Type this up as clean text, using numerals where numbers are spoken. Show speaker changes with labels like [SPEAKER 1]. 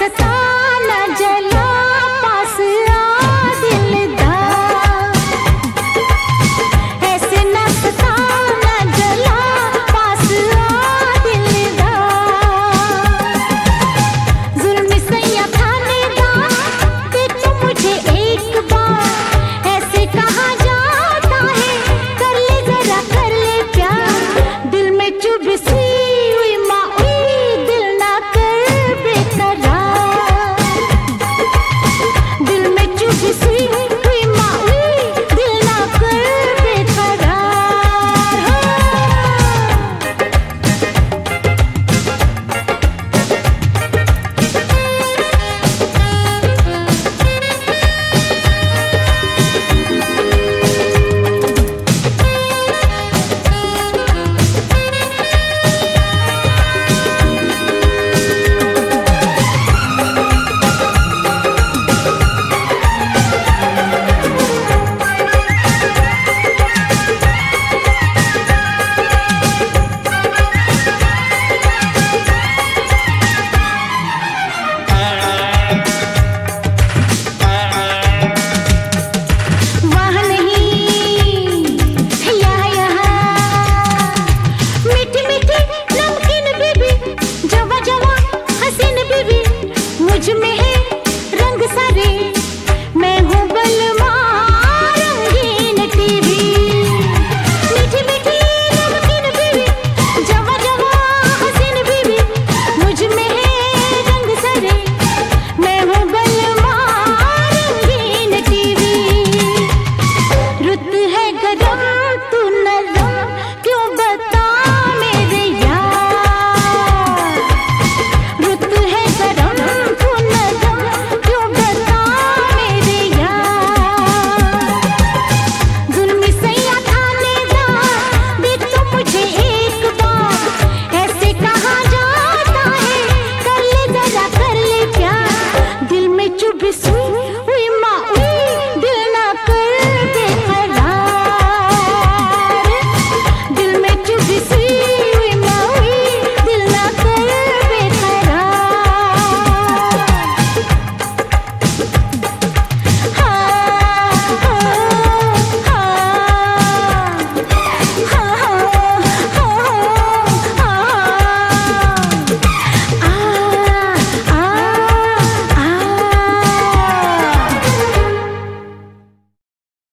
[SPEAKER 1] सता न जला पास आ दिलदार, ऐसे न सता न जला पास आ दिलदार। जुल्म सैया खाने दा ते तू मुझे एक बार, ऐसे कहा जाता है कर ले जरा कर ले प्यार। दिल में चुभ सी हुई माई दिल ना कर बेकरार, दिल में चुभ सी हुई माई दिल ना कर बेकरार। वहाँ नहीं यहाँ यहाँ, मीठी मीठी नमकीन बीबी, जवा जवा हसीन बीबी, मुझ में है रंग सारे